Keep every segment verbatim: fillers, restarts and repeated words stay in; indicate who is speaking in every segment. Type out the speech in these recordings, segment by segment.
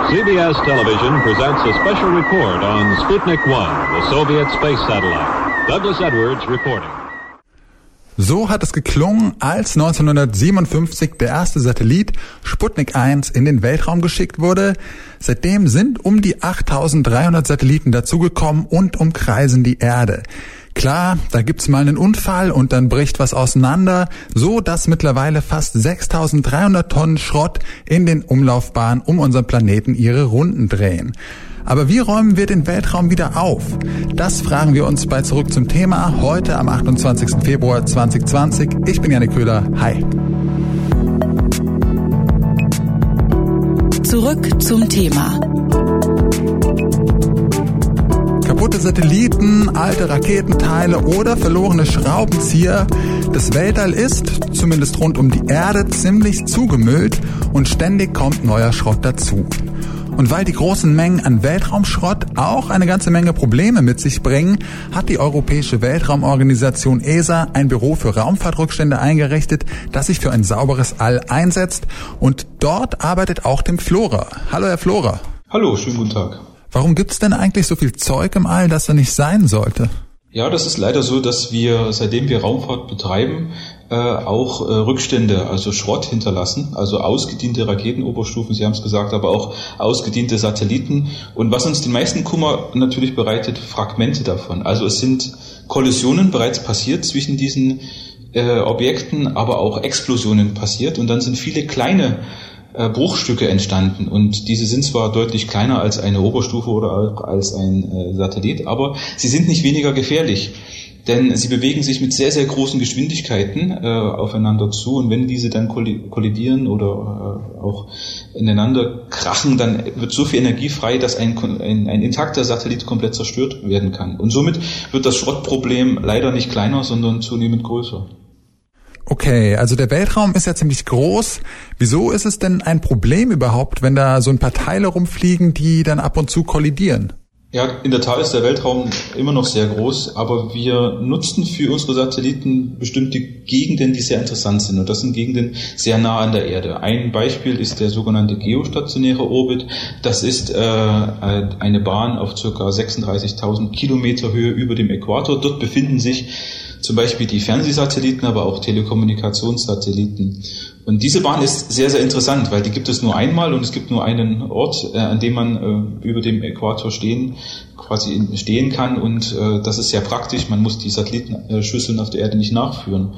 Speaker 1: C B S Television presents a special report on Sputnik one, the Soviet space satellite. Douglas Edwards reporting.
Speaker 2: So hat es geklungen, als neunzehnhundertsiebenundfünfzig der erste Satellit Sputnik eins in den Weltraum geschickt wurde. Seitdem sind um die achttausenddreihundert Satelliten dazugekommen und umkreisen die Erde. Klar, da gibt's mal einen Unfall und dann bricht was auseinander, so dass mittlerweile fast sechstausenddreihundert Tonnen Schrott in den Umlaufbahnen um unseren Planeten ihre Runden drehen. Aber wie räumen wir den Weltraum wieder auf? Das fragen wir uns bei Zurück zum Thema heute am achtundzwanzigsten Februar zweitausendzwanzig. Ich bin Janik Köhler. Hi.
Speaker 3: Zurück zum Thema.
Speaker 2: Kaputte Satelliten, alte Raketenteile oder verlorene Schraubenzieher. Das Weltall ist, zumindest rund um die Erde, ziemlich zugemüllt und ständig kommt neuer Schrott dazu. Und weil die großen Mengen an Weltraumschrott auch eine ganze Menge Probleme mit sich bringen, hat die Europäische Weltraumorganisation E S A ein Büro für Raumfahrtrückstände eingerichtet, das sich für ein sauberes All einsetzt. Und dort arbeitet auch Tim Florer. Hallo, Herr Florer.
Speaker 4: Hallo, schönen guten Tag.
Speaker 2: Warum gibt's denn eigentlich so viel Zeug im All, das da nicht sein sollte?
Speaker 4: Ja, das ist leider so, dass wir, seitdem wir Raumfahrt betreiben, äh, auch äh, Rückstände, also Schrott hinterlassen, also ausgediente Raketenoberstufen, Sie haben es gesagt, aber auch ausgediente Satelliten. Und was uns den meisten Kummer natürlich bereitet, Fragmente davon. Also es sind Kollisionen bereits passiert zwischen diesen äh, Objekten, aber auch Explosionen passiert. Und dann sind viele kleine Bruchstücke entstanden und diese sind zwar deutlich kleiner als eine Oberstufe oder auch als ein äh, Satellit, aber sie sind nicht weniger gefährlich, denn sie bewegen sich mit sehr, sehr großen Geschwindigkeiten äh, aufeinander zu und wenn diese dann kollidieren oder äh, auch ineinander krachen, dann wird so viel Energie frei, dass ein, ein, ein intakter Satellit komplett zerstört werden kann. Und somit wird das Schrottproblem leider nicht kleiner, sondern zunehmend größer.
Speaker 2: Okay, also der Weltraum ist ja ziemlich groß. Wieso ist es denn ein Problem überhaupt, wenn da so ein paar Teile rumfliegen, die dann ab und zu kollidieren?
Speaker 4: Ja, in der Tat ist der Weltraum immer noch sehr groß, aber wir nutzen für unsere Satelliten bestimmte Gegenden, die sehr interessant sind. Und das sind Gegenden sehr nah an der Erde. Ein Beispiel ist der sogenannte geostationäre Orbit. Das ist äh, eine Bahn auf ca. sechsunddreißigtausend Kilometer Höhe über dem Äquator. Dort befinden sich zum Beispiel die Fernsehsatelliten, aber auch Telekommunikationssatelliten. Und diese Bahn ist sehr, sehr interessant, weil die gibt es nur einmal und es gibt nur einen Ort, äh, an dem man äh, über dem Äquator stehen, quasi in, stehen kann und äh, das ist sehr praktisch. Man muss die Satellitenschüsseln auf der Erde nicht nachführen.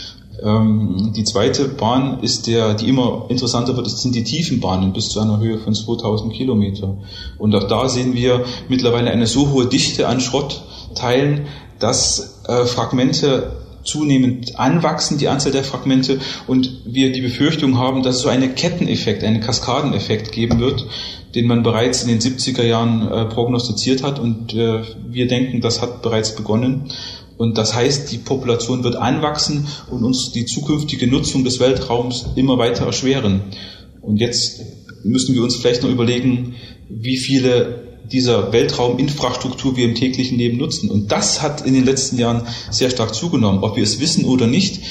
Speaker 4: Ähm, die zweite Bahn ist der, die immer interessanter wird, das sind die Tiefenbahnen bis zu einer Höhe von zweitausend Kilometer. Und auch da sehen wir mittlerweile eine so hohe Dichte an Schrottteilen, dass äh, Fragmente zunehmend anwachsen, die Anzahl der Fragmente, und wir die Befürchtung haben, dass es so einen Ketteneffekt, einen Kaskadeneffekt geben wird, den man bereits in den siebziger Jahren äh, prognostiziert hat und äh, wir denken, das hat bereits begonnen. Und das heißt, die Population wird anwachsen und uns die zukünftige Nutzung des Weltraums immer weiter erschweren. Und jetzt müssen wir uns vielleicht noch überlegen, wie viele dieser Weltrauminfrastruktur wir im täglichen Leben nutzen. Und das hat in den letzten Jahren sehr stark zugenommen, ob wir es wissen oder nicht.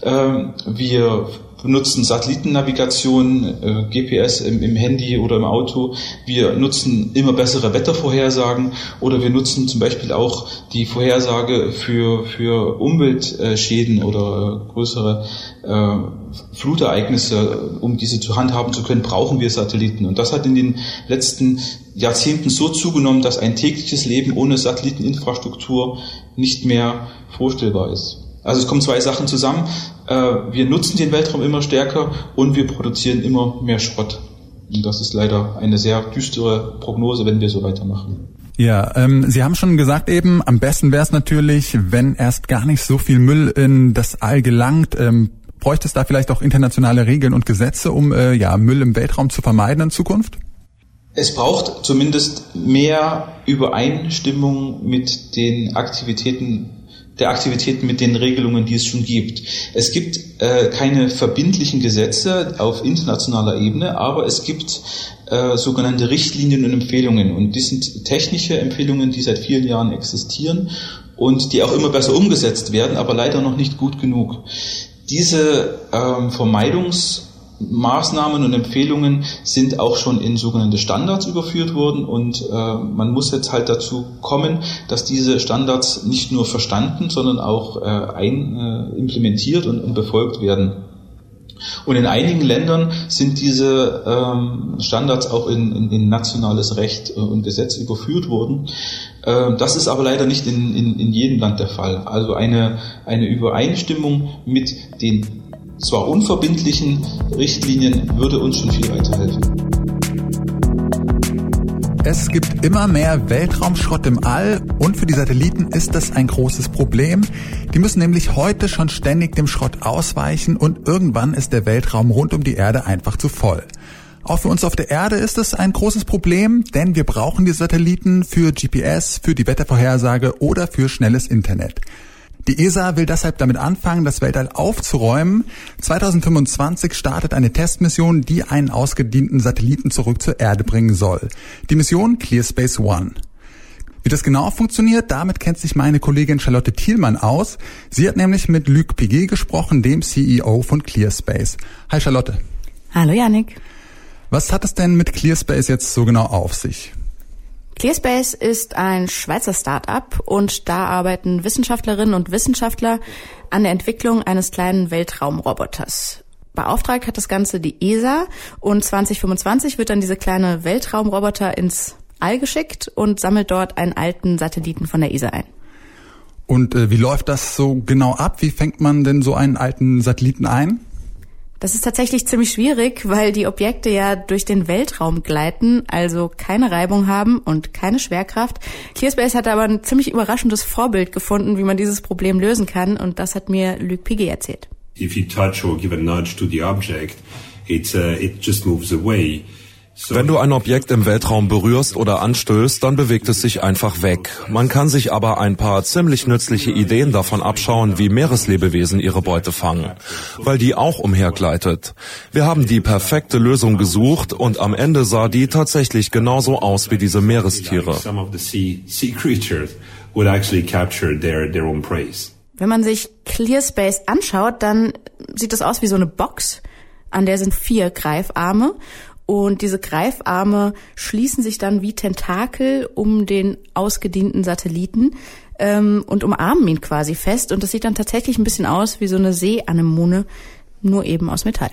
Speaker 4: Wir benutzen Satellitennavigation, G P S im, im Handy oder im Auto. Wir nutzen immer bessere Wettervorhersagen oder wir nutzen zum Beispiel auch die Vorhersage für, für Umweltschäden oder größere äh, Flutereignisse. Um diese zu handhaben zu können, brauchen wir Satelliten. Und das hat in den letzten Jahrzehnten so zugenommen, dass ein tägliches Leben ohne Satelliteninfrastruktur nicht mehr vorstellbar ist. Also es kommen zwei Sachen zusammen. Wir nutzen den Weltraum immer stärker und wir produzieren immer mehr Schrott. Und das ist leider eine sehr düstere Prognose, wenn wir so weitermachen.
Speaker 2: Ja, ähm, Sie haben schon gesagt eben, am besten wäre es natürlich, wenn erst gar nicht so viel Müll in das All gelangt. Ähm, bräuchte es da vielleicht auch internationale Regeln und Gesetze, um äh, ja Müll im Weltraum zu vermeiden in Zukunft?
Speaker 4: Es braucht zumindest mehr Übereinstimmung mit den Aktivitäten der Aktivitäten mit den Regelungen, die es schon gibt. Es gibt äh, keine verbindlichen Gesetze auf internationaler Ebene, aber es gibt äh, sogenannte Richtlinien und Empfehlungen. Und das sind technische Empfehlungen, die seit vielen Jahren existieren und die auch immer besser umgesetzt werden, aber leider noch nicht gut genug. Diese ähm, Vermeidungs Maßnahmen und Empfehlungen sind auch schon in sogenannte Standards überführt worden und äh, man muss jetzt halt dazu kommen, dass diese Standards nicht nur verstanden, sondern auch äh, ein, äh, implementiert und, und befolgt werden. Und in einigen Ländern sind diese ähm, Standards auch in, in, in nationales Recht und Gesetz überführt worden. Ähm, das ist aber leider nicht in, in, in jedem Land der Fall. Also eine, eine Übereinstimmung mit den zwar unverbindlichen Richtlinien würde uns schon viel weiterhelfen.
Speaker 2: Es gibt immer mehr Weltraumschrott im All und für die Satelliten ist das ein großes Problem. Die müssen nämlich heute schon ständig dem Schrott ausweichen und irgendwann ist der Weltraum rund um die Erde einfach zu voll. Auch für uns auf der Erde ist es ein großes Problem, denn wir brauchen die Satelliten für G P S, für die Wettervorhersage oder für schnelles Internet. Die E S A will deshalb damit anfangen, das Weltall aufzuräumen. zweitausendfünfundzwanzig startet eine Testmission, die einen ausgedienten Satelliten zurück zur Erde bringen soll. Die Mission ClearSpace One. Wie das genau funktioniert, damit kennt sich meine Kollegin Charlotte Thielmann aus. Sie hat nämlich mit Luc Piguet gesprochen, dem C E O von ClearSpace. Hi Charlotte.
Speaker 3: Hallo Yannick.
Speaker 2: Was hat es denn mit ClearSpace jetzt so genau auf sich?
Speaker 3: ClearSpace ist ein Schweizer Start-up und da arbeiten Wissenschaftlerinnen und Wissenschaftler an der Entwicklung eines kleinen Weltraumroboters. Beauftragt hat das Ganze die E S A und zwanzig fünfundzwanzig wird dann diese kleine Weltraumroboter ins All geschickt und sammelt dort einen alten Satelliten von der E S A ein.
Speaker 2: Und äh, wie läuft das so genau ab? Wie fängt man denn so einen alten Satelliten ein?
Speaker 3: Das ist tatsächlich ziemlich schwierig, weil die Objekte ja durch den Weltraum gleiten, also keine Reibung haben und keine Schwerkraft. ClearSpace hat aber ein ziemlich überraschendes Vorbild gefunden, wie man dieses Problem lösen kann, und das hat mir Luc Piguet erzählt.
Speaker 5: If you touch or give a nudge to the object, it, uh, it just moves away.
Speaker 6: Wenn du ein Objekt im Weltraum berührst oder anstößt, dann bewegt es sich einfach weg. Man kann sich aber ein paar ziemlich nützliche Ideen davon abschauen, wie Meereslebewesen ihre Beute fangen, weil die auch umhergleitet. Wir haben die perfekte Lösung gesucht und am Ende sah die tatsächlich genauso aus wie diese Meerestiere.
Speaker 3: Wenn man sich ClearSpace anschaut, dann sieht das aus wie so eine Box, an der sind vier Greifarme. Und diese Greifarme schließen sich dann wie Tentakel um den ausgedienten Satelliten ähm, und umarmen ihn quasi fest. Und das sieht dann tatsächlich ein bisschen aus wie so eine Seeanemone, nur eben aus Metall.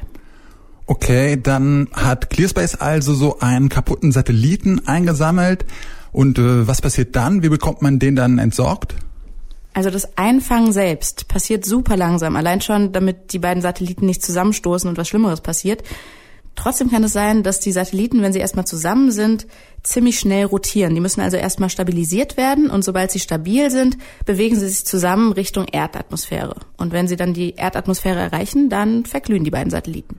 Speaker 2: Okay, dann hat ClearSpace also so einen kaputten Satelliten eingesammelt. Und äh, was passiert dann? Wie bekommt man den dann entsorgt?
Speaker 3: Also das Einfangen selbst passiert super langsam, allein schon, damit die beiden Satelliten nicht zusammenstoßen und was Schlimmeres passiert. Trotzdem kann es sein, dass die Satelliten, wenn sie erstmal zusammen sind, ziemlich schnell rotieren. Die müssen also erstmal stabilisiert werden und sobald sie stabil sind, bewegen sie sich zusammen Richtung Erdatmosphäre. Und wenn sie dann die Erdatmosphäre erreichen, dann verglühen die beiden Satelliten.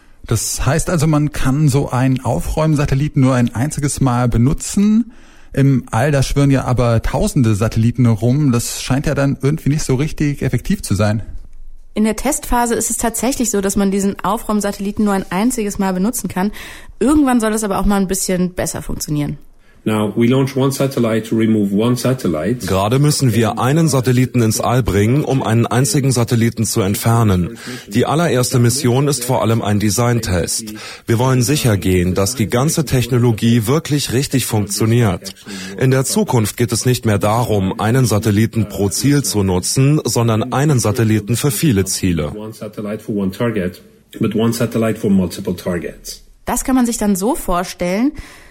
Speaker 2: Das heißt also, man kann so einen Aufräumsatelliten nur ein einziges Mal benutzen. Im All, da schwirren ja aber tausende Satelliten rum. Das scheint ja dann irgendwie nicht so richtig effektiv zu sein.
Speaker 3: In der Testphase ist es tatsächlich so, dass man diesen Aufräumsatelliten nur ein einziges Mal benutzen kann. Irgendwann soll es aber auch mal ein bisschen besser funktionieren.
Speaker 5: Now, we launch one satellite to remove one satellite.
Speaker 6: Gerade müssen wir einen Satelliten ins All bringen, um einen einzigen Satelliten zu entfernen. Die allererste Mission ist vor allem ein Designtest. Wir wollen sicher gehen, dass die ganze Technologie wirklich richtig funktioniert. In der Zukunft geht es nicht mehr darum, einen Satelliten pro Ziel zu nutzen, sondern einen Satelliten für viele Ziele.
Speaker 5: One satellite for one target, but one satellite for multiple targets.
Speaker 3: Das kann man sich dann so vorstellen: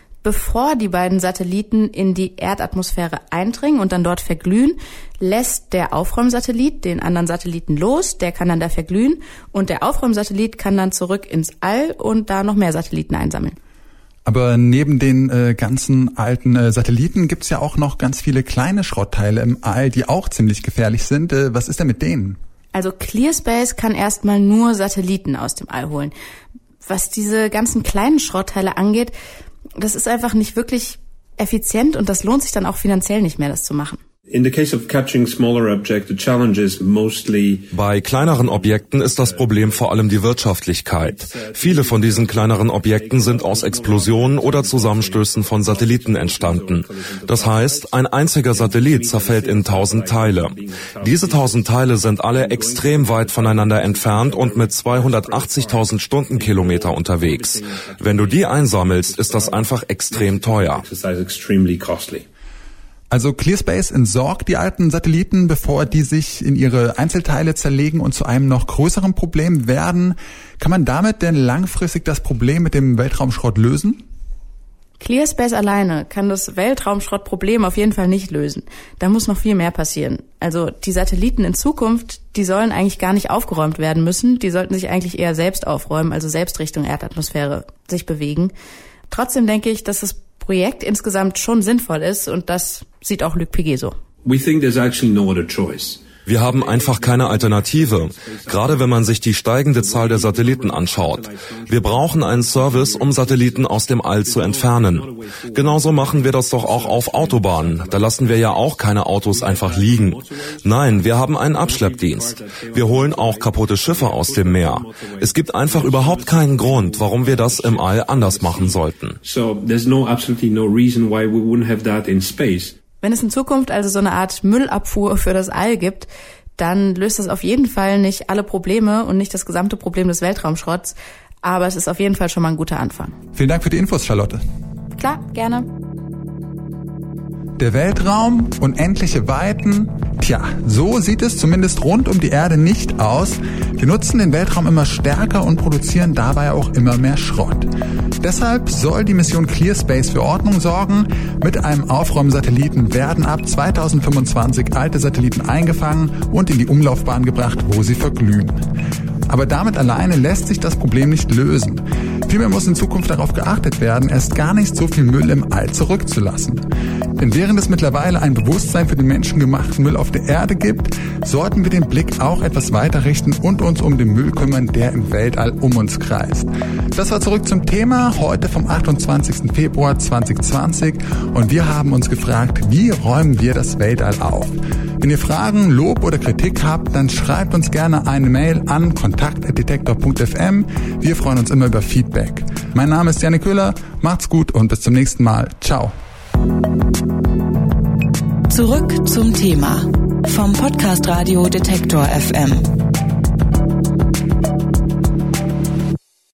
Speaker 3: Bevor die beiden Satelliten in die Erdatmosphäre eindringen und dann dort verglühen, lässt der Aufräumsatellit den anderen Satelliten los, der kann dann da verglühen und der Aufräumsatellit kann dann zurück ins All und da noch mehr Satelliten einsammeln.
Speaker 2: Aber neben den äh, ganzen alten äh, Satelliten gibt's ja auch noch ganz viele kleine Schrottteile im All, die auch ziemlich gefährlich sind. Äh, was ist denn mit denen?
Speaker 3: Also ClearSpace kann erstmal nur Satelliten aus dem All holen. Was diese ganzen kleinen Schrottteile angeht, das ist einfach nicht wirklich effizient und das lohnt sich dann auch finanziell nicht mehr, das zu machen.
Speaker 5: In the case of catching smaller objects, the challenge is mostly
Speaker 6: Bei kleineren Objekten ist das Problem vor allem die Wirtschaftlichkeit. Viele von diesen kleineren Objekten sind aus Explosionen oder Zusammenstößen von Satelliten entstanden. Das heißt, ein einziger Satellit zerfällt in tausend Teile. Diese tausend Teile sind alle extrem weit voneinander entfernt und mit zweihundertachtzigtausend Stundenkilometer unterwegs. Wenn du die einsammelst, ist das einfach extrem teuer.
Speaker 2: Also ClearSpace entsorgt die alten Satelliten, bevor die sich in ihre Einzelteile zerlegen und zu einem noch größeren Problem werden. Kann man damit denn langfristig das Problem mit dem Weltraumschrott lösen?
Speaker 3: ClearSpace alleine kann das Weltraumschrottproblem auf jeden Fall nicht lösen. Da muss noch viel mehr passieren. Also die Satelliten in Zukunft, die sollen eigentlich gar nicht aufgeräumt werden müssen. Die sollten sich eigentlich eher selbst aufräumen, also selbst Richtung Erdatmosphäre sich bewegen. Trotzdem denke ich, dass das Projekt insgesamt schon sinnvoll ist und das sieht auch Luc Piguet so.
Speaker 5: We think there's actually no other choice.
Speaker 6: Wir haben einfach keine Alternative, gerade wenn man sich die steigende Zahl der Satelliten anschaut. Wir brauchen einen Service, um Satelliten aus dem All zu entfernen. Genauso machen wir das doch auch auf Autobahnen. Da lassen wir ja auch keine Autos einfach liegen. Nein, wir haben einen Abschleppdienst. Wir holen auch kaputte Schiffe aus dem Meer. Es gibt einfach überhaupt keinen Grund, warum wir das im All anders machen sollten.
Speaker 5: So there's no absolutely no reason why we wouldn't have that in space.
Speaker 3: Wenn es in Zukunft also so eine Art Müllabfuhr für das All gibt, dann löst das auf jeden Fall nicht alle Probleme und nicht das gesamte Problem des Weltraumschrotts. Aber es ist auf jeden Fall schon mal ein guter Anfang.
Speaker 2: Vielen Dank für die Infos, Charlotte.
Speaker 3: Klar, gerne.
Speaker 2: Der Weltraum, unendliche Weiten. Tja, so sieht es zumindest rund um die Erde nicht aus. Wir nutzen den Weltraum immer stärker und produzieren dabei auch immer mehr Schrott. Deshalb soll die Mission ClearSpace für Ordnung sorgen. Mit einem Aufräumsatelliten werden ab zweitausendfünfundzwanzig alte Satelliten eingefangen und in die Umlaufbahn gebracht, wo sie verglühen. Aber damit alleine lässt sich das Problem nicht lösen. Vielmehr muss in Zukunft darauf geachtet werden, erst gar nicht so viel Müll im All zurückzulassen. Denn während es mittlerweile ein Bewusstsein für den menschengemachten Müll auf der Erde gibt, sollten wir den Blick auch etwas weiter richten und uns um den Müll kümmern, der im Weltall um uns kreist. Das war zurück zum Thema, heute vom achtundzwanzigsten Februar zweitausendzwanzig, und wir haben uns gefragt, wie räumen wir das Weltall auf? Wenn ihr Fragen, Lob oder Kritik habt, dann schreibt uns gerne eine Mail an kontakt at detektor punkt f m. Wir freuen uns immer über Feedback. Mein Name ist Janne Köhler, macht's gut und bis zum nächsten Mal. Ciao.
Speaker 7: Zurück zum Thema vom Podcast Radio Detektor F M.